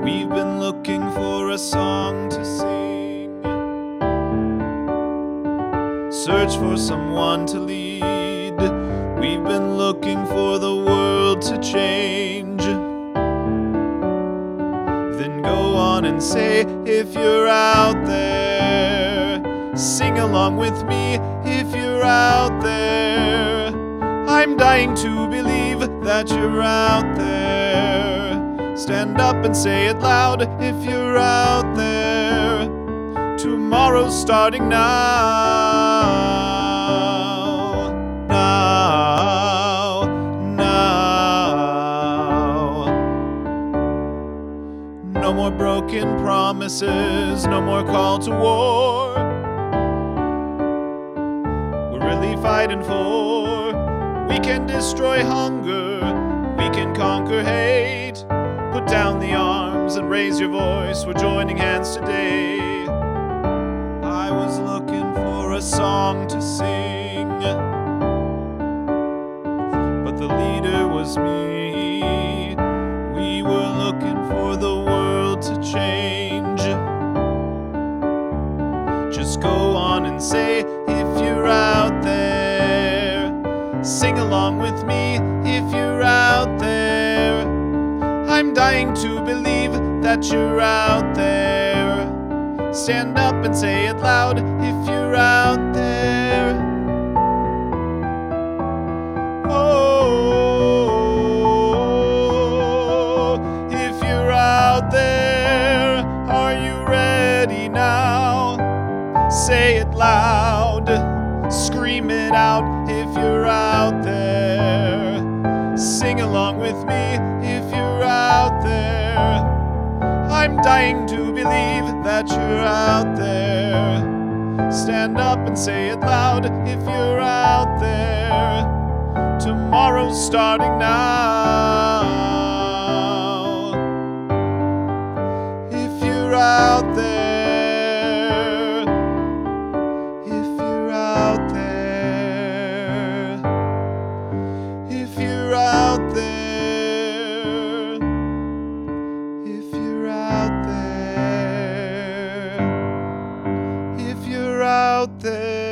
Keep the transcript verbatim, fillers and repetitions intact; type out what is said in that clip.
We've been looking for a song to sing, search for someone to lead. We've been looking for the world to change. Then go on and say, if you're out there, sing along with me if you're out there. I'm dying to believe that you're out there. Stand up and say it loud if you're out there. Tomorrow's starting now. Now. Now. No more broken promises, no more call to war. We're really fighting for. We can destroy hunger, we can conquer hate. Put down the arms and raise your voice, we're joining hands today. I was looking for a song to sing, but the leader was me. We were looking for the world to change. Just go on and say, if you're out there, sing along with me if you're out there. I'm dying to believe that you're out there. Stand up and say it loud if you're out there. Oh, if you're out there, are you ready now? Say it loud, scream it out if you're out there. Sing along with me if you're out there. I'm dying to believe that you're out there. Stand up and say it loud if you're out there. Tomorrow's starting now. If you're out there, if you're out there, if you're out there, if you're out there, if you're out there.